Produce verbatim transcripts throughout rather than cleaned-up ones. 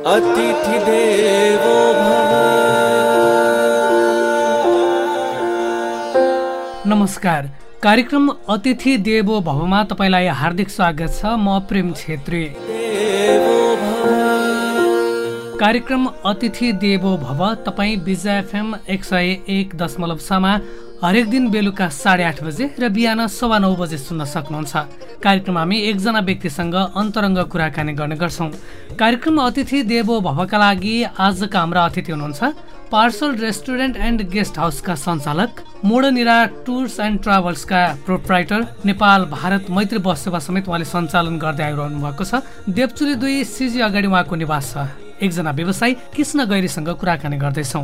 अतिथि देवो भव। नमस्कार, कार्यक्रम अतिथि देवो भवमा तपाईलाई हार्दिक स्वागत छ। म प्रेम छेत्री। कार्यक्रम अतिथि देवो भव तपाईँ विजय एफएम एक सय एक दशमलव छमा हरेक दिन बेलुका साढे आठ बजे र बिहान सवा नौ बजे सुन्न सक्नुहुन्छ। कार्यक्रममा हामी एकजना व्यक्तिसँग अन्तरङ्ग कुराकानी गर्ने गर्छौँ। कार्यक्रम अतिथि देवो भवका लागि आजका हाम्रा अतिथि हुनुहुन्छ पार्सल रेस्टुरेन्ट एन्ड गेस्ट हाउसका सञ्चालक, मोडनिरा टुर्स एन्ड ट्राभल्सका प्रोप्राइटर, नेपाल भारत मैत्री बस सेवा समेत उहाँले सञ्चालन गर्दै आइरहनु भएको छ। देवचुली दुई सिजी अगाडि उहाँको निवास छ। एकजना व्यवसायी कृष्ण गैरीसँग कुराकानी गर्दैछौँ।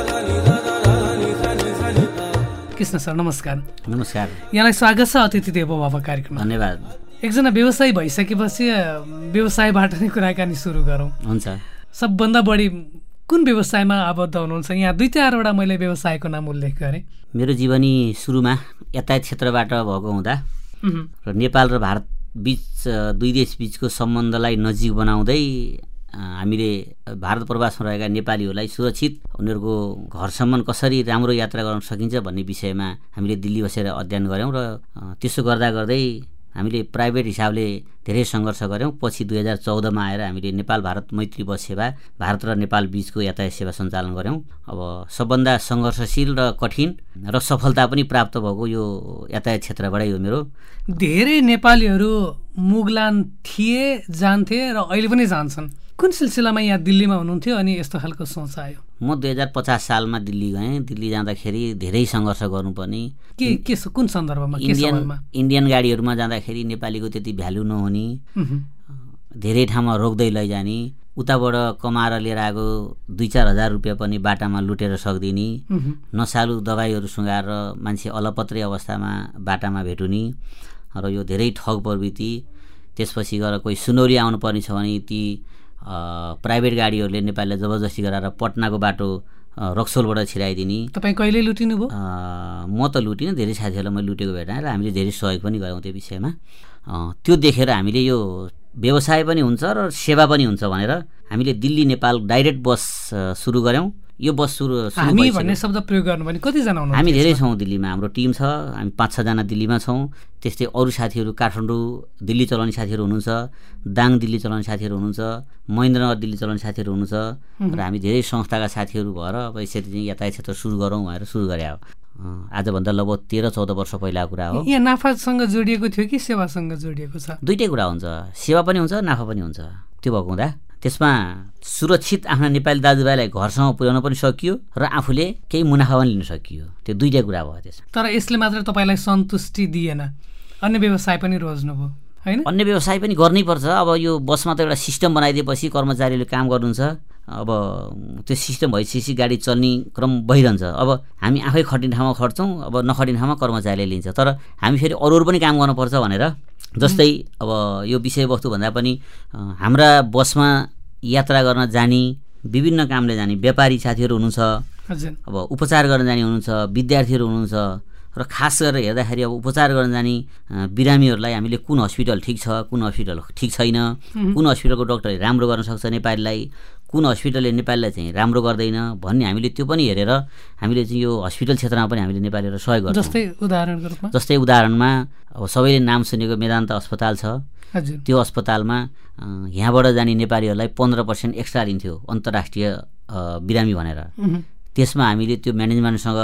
कृष्ण सर नमस्कार। नमस्कार, यहाँलाई स्वागत छ अतिथि देवो भव कार्यक्रममा। धन्यवाद। एकजना व्यवसायी भइसकेपछि व्यवसायबाट नै कुराकानी सुरु गरौँ। हुन्छ। सबभन्दा बढी कुन व्यवसायमा आबद्ध हुनुहुन्छ? यहाँ दुई चारवटा मैले व्यवसायको नाम उल्लेख गरेँ। मेरो जीवनी सुरुमा यातायात क्षेत्रबाट भएको हुँदा र नेपाल र भारत बिच दुई देश बिचको सम्बन्धलाई नजिक बनाउँदै हामीले भारत प्रवासमा रहेका नेपालीहरूलाई सुरक्षित उनीहरूको घरसम्म कसरी राम्रो यात्रा गर्न सकिन्छ भन्ने विषयमा हामीले दिल्ली बसेर अध्ययन गऱ्यौँ र त्यसो गर्दा गर्दै हामीले प्राइभेट हिसाबले धेरै सङ्घर्ष गऱ्यौँ। पछि दुई हजार चौधमा आएर हामीले नेपाल भारत मैत्री बस सेवा भारत र नेपाल बिचको यातायात सेवा सञ्चालन गऱ्यौँ। अब सबभन्दा सङ्घर्षशील र कठिन र सफलता पनि प्राप्त भएको यो यातायात क्षेत्रबाटै हो मेरो। धेरै नेपालीहरू मुगलान थिए, जान्थे र अहिले पनि जान्छन्। कुन सिलसिलामा यहाँ दिल्लीमा हुनुहुन्थ्यो अनि यस्तो खालको सोच आयो? म दुई हजार पचास सालमा दिल्ली गएँ। दिल्ली जाँदाखेरि धेरै सङ्घर्ष गर्नुपर्ने। के के कुन सन्दर्भमा? इन्डियन इन्डियन गाडीहरूमा जाँदाखेरि नेपालीको त्यति भ्यालु नहुने, धेरै ठाउँमा रोक्दै लैजाने, उताबाट कमाएर लिएर आएको दुई चार हजार रुपियाँ पनि बाटामा लुटेर सक्दिने, नसालु दबाईहरू सुँगाएर मान्छे अलपत्रै अवस्थामा बाटामा भेटुने र यो धेरै ठग प्रवृत्ति। त्यसपछि गएर कोही सुनौली आउनुपर्ने छ भने ती प्राइभेट गाडीहरूले नेपालीलाई जबरजस्ती गराएर पटनाको बाटो रक्सोलबाट छिराइदिने। तपाईँ कहिले लुटिनु भयो? म त लुटिनँ, धेरै साथीहरूलाई मैले लुटेको भेटाएँ र हामीले धेरै सहयोग पनि गऱ्यौँ त्यो विषयमा। त्यो देखेर हामीले यो व्यवसाय पनि हुन्छ र सेवा पनि हुन्छ भनेर हामीले दिल्ली नेपाल डाइरेक्ट बस सुरु गऱ्यौँ। यो बस सुरु हामी भन्ने शब्द प्रयोग गर्नु भने कतिजना हुनुहुन्छ? हामी धेरै छौँ दिल्लीमा। हाम्रो टिम छ, हामी पाँच छजना दिल्लीमा छौँ। त्यस्तै अरू साथीहरू काठमाडौँ दिल्ली चलाउने साथीहरू हुनुहुन्छ, दाङ दिल्ली चलाउने साथीहरू हुनुहुन्छ, महेन्द्रनगर दिल्ली चलाउने साथीहरू हुनुहुन्छ र हामी धेरै संस्थाका साथीहरू भएर अब यसरी चाहिँ यातायात क्षेत्र सुरु गरौँ भनेर सुरु गरे। अब आजभन्दा लगभग तेह्र चौध वर्ष पहिलाको कुरा हो। यहाँ नाफासँग जोडिएको थियो कि सेवासँग जोडिएको छ? दुइटै कुरा हुन्छ, सेवा पनि हुन्छ, नाफा पनि हुन्छ। त्यो भएको हुँदा त्यसमा सुरक्षित आफ्ना नेपाली दाजुभाइलाई घरसम्म पुर्याउन पनि सकियो र आफूले केही मुनाफा पनि लिन सकियो। त्यो दुईवटा कुरा भयो त्यसमा। तर यसले मात्र तपाईँलाई सन्तुष्टि दिएन, अन्य व्यवसाय पनि रोज्नुभयो होइन? अन्य व्यवसाय पनि गर्नैपर्छ। अब यो बसमा त एउटा सिस्टम बनाइदिएपछि कर्मचारीले काम गर्नुहुन्छ। अब त्यो सिस्टम भइसकेपछि गाडी चल्ने क्रम भइरहन्छ। अब हामी आफै खटिने ठाउँमा खट्छौँ, अब नखटिने ठाउँमा कर्मचारीले लिन्छ। तर हामी फेरि अरू अरू पनि काम गर्नुपर्छ भनेर, जस्तै अब यो विषयवस्तु भन्दा पनि हाम्रा बसमा यात्रा गर्न जाने, विभिन्न कामले जाने व्यापारी साथीहरू हुनुहुन्छ, अब उपचार गर्न जाने हुनुहुन्छ, विद्यार्थीहरू हुनुहुन्छ र खास गरेर हेर्दाखेरि अब उपचार गर्न जाने बिरामीहरूलाई हामीले कुन हस्पिटल ठिक छ, कुन हस्पिटल ठिक छैन, कुन हस्पिटलको डक्टरले राम्रो गर्न सक्छ नेपालीलाई, कुन हस्पिटलले नेपालीलाई चाहिँ राम्रो गर्दैन भन्ने हामीले त्यो पनि हेरेर हामीले चाहिँ यो हस्पिटल क्षेत्रमा पनि हामीले नेपालीहरूलाई सहयोग गर्छौँ। जस्तै उदाहरणको रूपमा जस्तै उदाहरणमा अब सबैले नाम सुनेको मेदान्त अस्पताल छ। त्यो अस्पतालमा यहाँबाट जाने नेपालीहरूलाई पन्ध्र पर्सेन्ट एक्स्ट्रा दिन्थ्यो अन्तर्राष्ट्रिय बिरामी भनेर। त्यसमा हामीले त्यो म्यानेजमेन्टसँग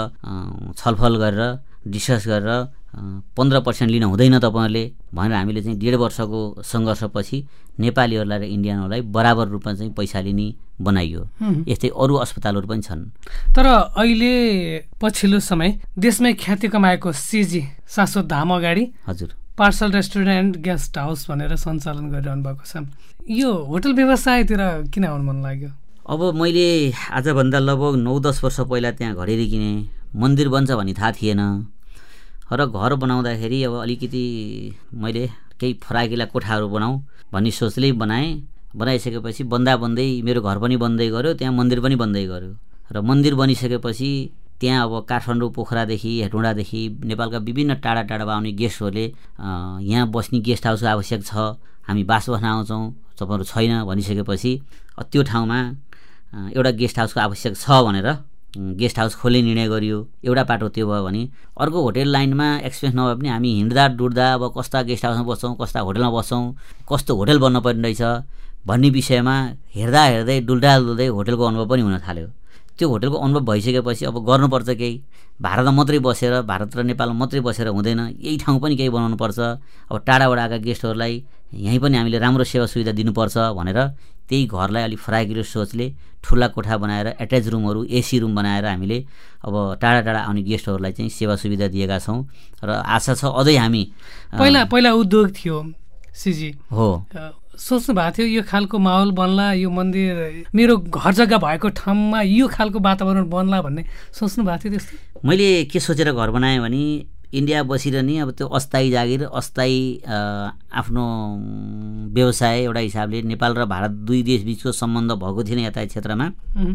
छलफल गरेर डिस्कस गरेर पन्ध्र पर्सेन्ट लिन हुँदैन तपाईँहरूले भनेर हामीले चाहिँ डेढ वर्षको सङ्घर्षपछि नेपालीहरूलाई र इन्डियनहरूलाई बराबर रूपमा चाहिँ पैसा लिने बनाइयो। यस्तै अरू अस्पतालहरू पनि छन्। तर अहिले पछिल्लो समय देशमै ख्याति कमाएको सिजी शाश्वत धाम अगाडि हजुर parcel restaurant and guest house भनेर सञ्चालन गरिरहनु भएको छ। यो होटल व्यवसायतिर किन आउनु मन लाग्यो? अब मैले आजभन्दा लगभग नौ दस वर्ष पहिला त्यहाँ घरेरी किनेँ। मन्दिर बन्छ भन्ने थाहा थिएन र घर बनाउँदाखेरि अब अलिकति मैले केही फराकिला कोठाहरू बनाऊँ भन्ने सोचले बनाएँ। बनाइसकेपछि बन्दा बन्दै मेरो घर पनि बन्दै गऱ्यो, त्यहाँ मन्दिर पनि बन्दै गऱ्यो र मन्दिर बनिसकेपछि त्यहाँ अब काठमाडौँ पोखरादेखि हेटौँडादेखि नेपालका विभिन्न टाढा टाढाबाट आउने गेस्टहरूले यहाँ बस्ने गेस्ट हाउस आवश्यक छ हामी बास बस्न आउँछौँ, तपाईँहरू छैन भनिसकेपछि त्यो ठाउँमा एउटा गेस्ट हाउसको आवश्यक छ भनेर गेस्ट हाउस खोल्ने निर्णय गरियो। एउटा बाटो त्यो भयो भने अर्को होटेल लाइनमा एक्सपिरियन्स नभए पनि हामी हिँड्दा डुड्दा अब कस्ता गेस्ट हाउसमा बस्छौँ, कस्ता होटेलमा बस्छौँ, कस्तो होटेल बन्न पर्ने रहेछ भन्ने विषयमा हेर्दा हेर्दै डुल्दा डुल्दै होटेलको अनुभव पनि हुन थाल्यो। त्यो होटेलको अनुभव भइसकेपछि अब गर्नुपर्छ केही, भारतमा मात्रै बसेर भारत र नेपालमा मात्रै बसेर हुँदैन, यही ठाउँ पनि केही बनाउनु पर्छ। अब टाढाबाट आएका गेस्टहरूलाई यहीँ पनि हामीले राम्रो सेवा सुविधा दिनुपर्छ भनेर त्यही घरलाई अलिक फराकिलो सोचले ठुला कोठा बनाएर एट्याच रुमहरू एसी रुम बनाएर हामीले अब टाढा टाढा आउने गेस्टहरूलाई चाहिँ सेवा सुविधा दिएका छौँ र आशा छ अझै हामी पहिला पहिला उद्योग थियो सिजी हो सोच्नु भएको थियो यो खालको माहौल बन्ला, यो मन्दिर मेरो घर जग्गा भएको ठाउँमा यो खालको वातावरण बन्ला भन्ने सोच्नु भएको थियो त्यस्तो? मैले के सोचेर घर बनाएँ भने इन्डिया बसिरहने अब त्यो अस्थायी जागिर अस्थायी आफ्नो व्यवसाय एउटा हिसाबले नेपाल र भारत दुई देश बिचको सम्बन्ध भएको थिएन यातायात क्षेत्रमा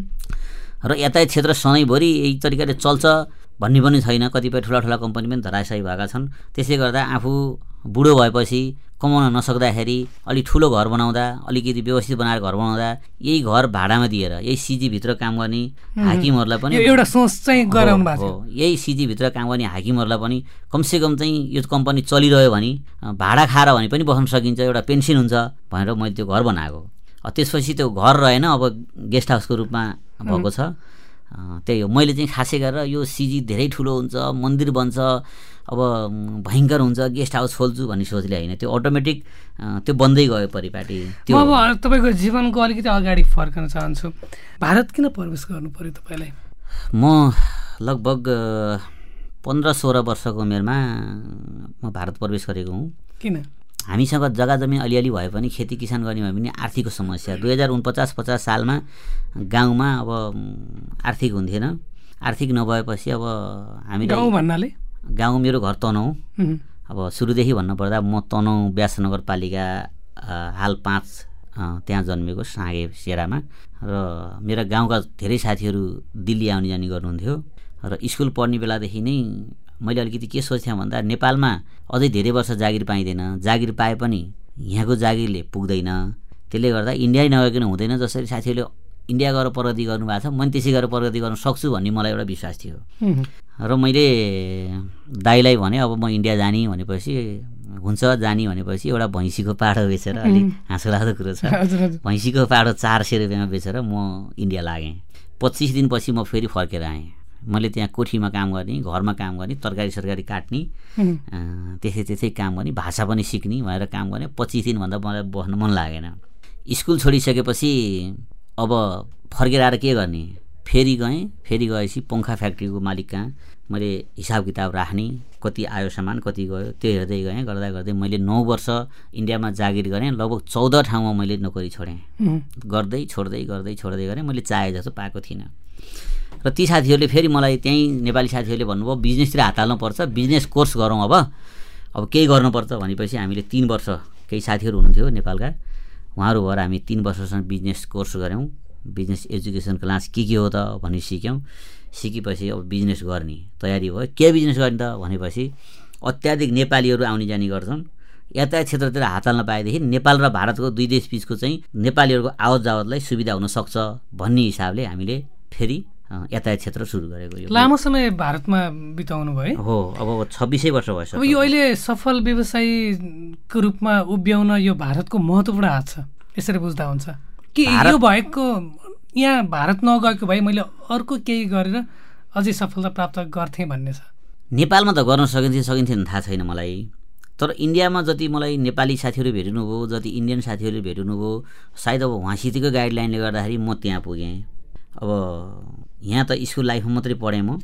र यातायात क्षेत्र सधैँभरि यही तरिकाले चल्छ भन्ने पनि छैन। कतिपय ठुला ठुला कम्पनी पनि धराशायी भएका छन्। त्यसले गर्दा आफू बुढो भएपछि कमाउन नसक्दाखेरि अलि ठुलो घर बनाउँदा अलिकति व्यवस्थित बनाएर घर बनाउँदा यही घर भाडामा दिएर यही सिजीभित्र काम गर्ने हाकिमहरूलाई पनि एउटा सोच चाहिँ गराउनु भएको हो। यही सिजीभित्र काम गर्ने हाकिमहरूलाई पनि कमसेकम चाहिँ यो कम्पनी चलिरह्यो भने भाडा खाएर भने पनि बस्न सकिन्छ, एउटा पेन्सन हुन्छ भनेर मैले त्यो घर बनाएको। त्यसपछि त्यो घर रहेन, अब गेस्ट हाउसको रूपमा भएको छ। त्यही हो, मैले चाहिँ खासै गरेर यो सिजी धेरै ठुलो हुन्छ, मन्दिर बन्छ, अब भयङ्कर हुन्छ, गेस्ट हाउस खोल्छु भन्ने सोचले होइन, त्यो अटोमेटिक त्यो बन्दै गयो परिपाटी। त्यो अब तपाईँको जीवनको अलिकति अगाडि फर्कन चाहन्छु। भारत किन प्रवेश गर्नु पर्यो तपाईँलाई? म लगभग पन्ध्र सोह्र वर्षको उमेरमा म भारत प्रवेश गरेको हुँ। किन? हामीसँग जग्गा जमिन अलिअलि भए पनि खेती किसान गर्ने भए पनि आर्थिकको समस्या। दुई हजार उनपचास पचास सालमा गाउँमा अब आर्थिक हुन्थेन। आर्थिक नभएपछि अब हामी गाउँ भन्नाले गाउँ मेरो घर तनहुँ। अब सुरुदेखि भन्नुपर्दा म तनहुँ व्यास नगरपालिका हाल पाँच त्यहाँ जन्मेको साँगे सेरामा र मेरा गाउँका धेरै साथीहरू दिल्ली आउने जाने गर्नुहुन्थ्यो र स्कुल पढ्ने बेलादेखि नै मैले अलिकति के सोच्थेँ भन्दा नेपालमा अझै धेरै वर्ष जागिर पाइँदैन, जागिर पाए पनि यहाँको जागिरले पुग्दैन, त्यसले गर्दा इन्डिया नगइकन हुँदैन। जसरी साथीहरूले इन्डिया गएर प्रगति गर्नुभएको छ मैले त्यसै गरेर प्रगति गर्न सक्छु भन्ने मलाई एउटा विश्वास थियो र मैले दाइलाई भने अब म इन्डिया जाने भनेपछि हुन्छ जाने भनेपछि एउटा भैँसीको पाडो बेचेर अलिक हाँसो लाग्दो कुरो छ, भैँसीको पाडो चार सय रुपियाँमा बेचेर म इन्डिया लागेँ। पच्चिस दिनपछि म फेरि फर्केर आएँ। मैले त्यहाँ कोठीमा काम गर्ने, घरमा काम गर्ने, तरकारी सरकारी काट्ने, त्यसै त्यसै काम गर्ने, भाषा पनि सिक्ने भनेर काम गर्ने। पच्चिस दिनभन्दा मलाई बस्न मन लागेन। स्कुल छोडिसकेपछि अब फर्केर आएर के गर्ने, फेरि गएँ। फेरि गएपछि पङ्खा फ्याक्ट्रीको मालिक कहाँ मैले हिसाब किताब राख्ने, कति आयो सामान कति गयो त्यो हेर्दै गएँ। गर्दा गर्दै मैले नौ वर्ष इन्डियामा जागिर गरेँ। लगभग चौध ठाउँमा मैले नोकरी छोडेँ। गर्दै छोड्दै गर्दै छोड्दै गरेँ। मैले चाहे जस्तो पाएको थिइनँ र ती साथीहरूले फेरि मलाई त्यहीँ नेपाली साथीहरूले भन्नुभयो बिजनेसतिर हात हाल्नुपर्छ, बिजनेस कोर्स गरौँ, अब अब केही गर्नुपर्छ भनेपछि हामीले तिन वर्ष केही साथीहरू हुनुहुन्थ्यो नेपालका, उहाँहरू भएर हामी तिन वर्षसम्म बिजनेस कोर्स गऱ्यौँ। बिजनेस एजुकेसन क्लास के के हो त भन्ने सिक्यौँ। सिकेपछि अब बिजनेस गर्ने तयारी भयो। के बिजनेस गर्ने त भनेपछि अत्याधिक नेपालीहरू आउने जाने गर्छन्। यातायात क्षेत्रतिर हात हाल्न पाएदेखि नेपाल र भारतको दुई देश बिचको चाहिँ नेपालीहरूको आवत जावतलाई सुविधा हुनसक्छ भन्ने हिसाबले हामीले फेरि यातायात क्षेत्र सुरु गरेको। यो लामो समय भारतमा बिताउनु भयो हो, अब छब्बिसै वर्ष भइसक्यो। अब यो अहिले सफल व्यवसायीको रूपमा उभ्याउन यो भारतको महत्त्वपूर्ण हात छ, यसरी बुझ्दा हुन्छ कि यो भएको यहाँ भारत नगएको भए मैले अर्को केही गरेर अझै सफलता प्राप्त गर्थेँ भन्ने छ? नेपालमा त गर्न सकिन्थ्यो सकिन्थेन थाहा छैन मलाई, तर इन्डियामा जति मलाई नेपाली साथीहरू भेट्नुभयो, जति इन्डियन साथीहरूले भेट्नुभयो, सायद अब उहाँसितको गाइडलाइनले गर्दाखेरि म त्यहाँ पुगेँ। अब यहाँ त स्कुल लाइफमा मात्रै पढेँ म,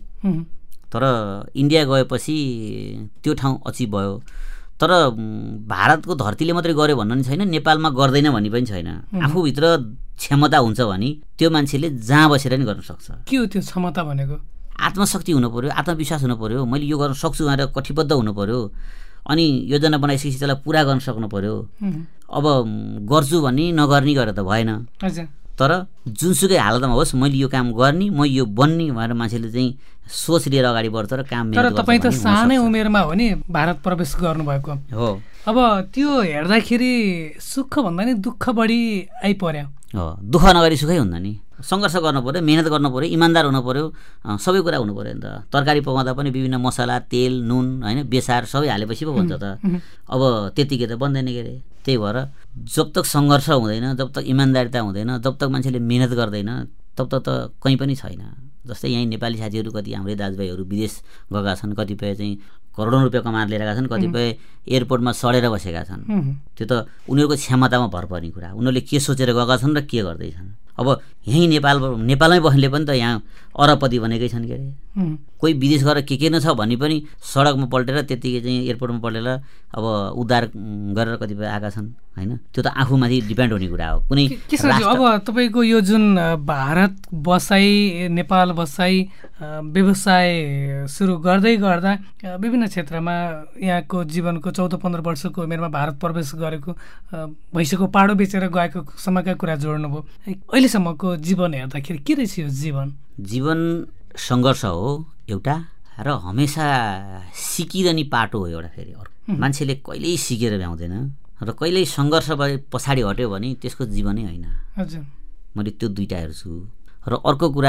तर इन्डिया गएपछि त्यो ठाउँ अचिभ भयो। तर भारतको धरतीले मात्रै गर्यो भन्नु पनि छैन, नेपालमा गर्दैन भन्ने पनि छैन। आफूभित्र क्षमता हुन्छ भने त्यो मान्छेले जहाँ बसेर नि गर्न सक्छ। के हो त्यो क्षमता भनेको? आत्मशक्ति हुनु पर्यो, आत्मविश्वास हुनु पर्यो, मैले यो गर्न सक्छु भनेर कटिबद्ध हुनु पर्यो, अनि योजना बनाइसकेपछि त्यसलाई पुरा गर्न सक्नु पर्यो। अब गर्छु भन्ने नगर्ने गरेर त भएन। तर जुनसुकै हालतमा होस् मैले यो काम गर्ने, म यो बन्ने भनेर मान्छेले चाहिँ सोच लिएर अगाडि बढ्छ र काम तर तपाईँ त सानै उमेरमा हो नि भारत प्रवेश गर्नुभएको हो। अब त्यो हेर्दाखेरि सुख भन्दा नि दुःख बढी आइपर्यो। हो, दुःख नगरी सुखै हुन्न नि। सङ्घर्ष गर्नु पऱ्यो, मेहनत गर्नु पऱ्यो, इमान्दार हुनु पऱ्यो, सबै कुरा हुनु पऱ्यो नि त। तरकारी पकाउँदा पनि विभिन्न मसला, तेल, नुन होइन बेसार सबै हालेपछि पो हुन्छ त। अब त्यतिकै त बन्दैन के अरे। त्यही भएर जब तक सङ्घर्ष हुँदैन, जब तक इमान्दारिता हुँदैन, जब तक मान्छेले मेहनत गर्दैन, तब तक त कहीँ पनि छैन। जस्तै यहीँ नेपाली साथीहरू कति हाम्रै दाजुभाइहरू विदेश गएका छन्, कतिपय चाहिँ करोडौँ रुपियाँ कमाएर लिएका छन्, कतिपय एयरपोर्टमा सडेर बसेका छन्। त्यो त उनीहरूको क्षमतामा भर पर्ने कुरा। उनीहरूले के सोचेर गएका छन् र के गर्दैछन्। अब यहीँ नेपाल नेपालमै बस्नेले पनि त यहाँ अरबपति बनेकै छन् के अरे। कोही विदेश गएर के के न छ भने पनि सडकमा पल्टेर त्यतिकै चाहिँ एयरपोर्टमा पल्टेर अब उद्धार गरेर कतिपय आएका छन् होइन। त्यो त आफूमाथि डिपेन्ड हुने कुरा हो। कुनै अब तपाईँको यो जुन भारत बसाइ, नेपाल बसाइ, व्यवसाय सुरु गर्दै गर्दा विभिन्न क्षेत्रमा यहाँको जीवनको चौध पन्ध्र वर्षको उमेरमा भारत प्रवेश गरेको भैँसीको पाडो बेचेर गएको समयका कुरा जोड्नुभयो। अहिलेसम्मको जीवन हेर्दाखेरि के रहेछ यो जीवन? जीवन सङ्घर्ष हो एउटा, र हमेसा सिकिरहने पाटो हो एउटा। फेरि अर्को मान्छेले कहिल्यै सिकेर भ्याउँदैन र कहिल्यै सङ्घर्ष भए पछाडि हट्यो भने त्यसको जीवनै होइन। हजुर, मैले त्यो दुइटा हेर्छु। र अर्को कुरा,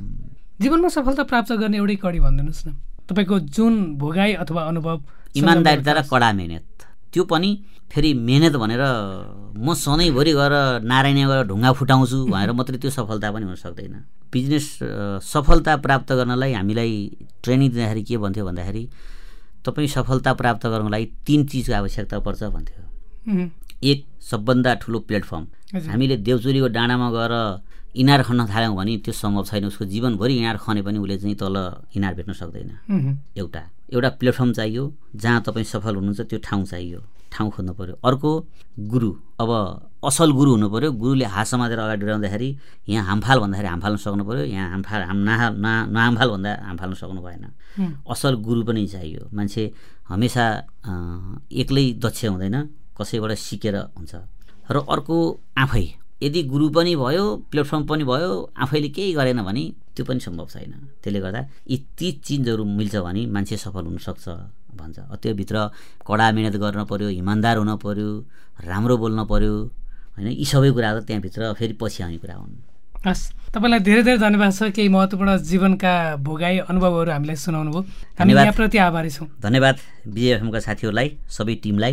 जीवनमा सफलता प्राप्त गर्ने एउटै कडी भनिदिनुहोस् न, तपाईँको जुन भोगाई अथवा अनुभव। इमान्दारिता र कडा मेहनत। त्यो पनि फेरि मेहनत भनेर म सधैँभरि गएर नारायण गएर ढुङ्गा फुटाउँछु भनेर मात्रै त्यो सफलता पनि हुन सक्दैन। बिजनेस सफलता प्राप्त गर्नलाई हामीलाई ट्रेनिङ दिँदाखेरि के भन्थ्यो भन्दाखेरि तपाईँ सफलता प्राप्त गर्नको लागि तीन चिजको आवश्यकता पर्छ भन्थ्यो। एक, सबभन्दा ठुलो प्लेटफर्म। हामीले देउचुलीको डाँडामा गएर इनार खन्न थाल्यौँ भने त्यो सम्भव छैन। उसको जीवनभरि इनार खने पनि उसले चाहिँ तल इनार भेट्न सक्दैन। एउटा एउटा प्लेटफर्म चाहियो जहाँ तपाईँ सफल हुनुहुन्छ, त्यो ठाउँ चाहियो, ठाउँ खोज्नु पऱ्यो। अर्को, गुरु। अब असल गुरु हुनु पऱ्यो। गुरुले हात समातेर अगाडि डराउँदाखेरि यहाँ हामफाल भन्दाखेरि हामफाल्न सक्नु पऱ्यो, यहाँ हामफाल हाम ना नहामफाल भन्दा हामफाल्न सक्नु भएन। असल गुरु पनि चाहियो। मान्छे हमेसा एक्लै दक्ष हुँदैन, कसैबाट सिकेर हुन्छ। र अर्को, आफै। यदि गुरु पनि भयो, प्लेटफर्म पनि भयो, आफैले केही गरेन भने त्यो पनि सम्भव छैन। त्यसले गर्दा यी ती चिजहरू मिल्छ भने मान्छे सफल हुनसक्छ भन्छ। त्योभित्र कडा मेहनत गर्न पऱ्यो, इमान्दार हुन पऱ्यो, राम्रो बोल्न पऱ्यो होइन। यी सबै कुराहरू त्यहाँभित्र फेरि पछि आउने कुरा हुन्। हस्, तपाईँलाई धेरै धेरै धन्यवाद छ। केही महत्त्वपूर्ण जीवनका भोगाई अनुभवहरू हामीलाई सुनाउनु भयो। हामी यहाँप्रति आभारी छौँ। धन्यवाद बिजेएफएमका साथीहरूलाई, सबै टिमलाई।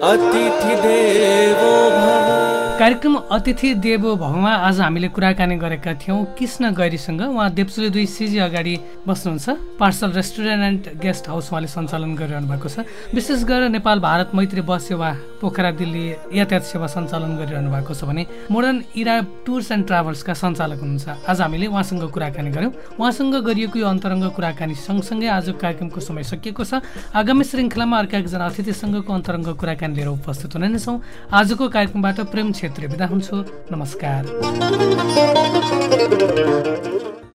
अतिथि देवो भव। कार्यक्रम अतिथि देवो भवमा आज हामीले कुराकानी गरेका थियौँ कृष्ण गैरीसँग। उहाँ देप्चुली दुई सिजी अगाडि बस्नुहुन्छ। Parcel restaurant and guest house उहाँले सञ्चालन गरिरहनु भएको छ। विशेष गरेर नेपाल भारत मैत्री बस सेवा पोखरा दिल्ली यातायात सेवा सञ्चालन गरिरहनु भएको छ भने मोडर्न इरा टुर्स एन्ड ट्राभल्सका सञ्चालक हुनुहुन्छ। आज हामीले उहाँसँग कुराकानी गऱ्यौँ। उहाँसँग गरिएको यो अन्तरङ्ग कुराकानी सँगसँगै आजको कार्यक्रमको समय सकिएको छ। आगामी श्रृङ्खलामा अर्का एकजना अतिथिसँगको अन्तरङ्ग कुराकानी लिएर उपस्थित हुने नै छौँ। आजको कार्यक्रमबाट प्रेम क्षेत्र बिदा हुन्छु। नमस्कार।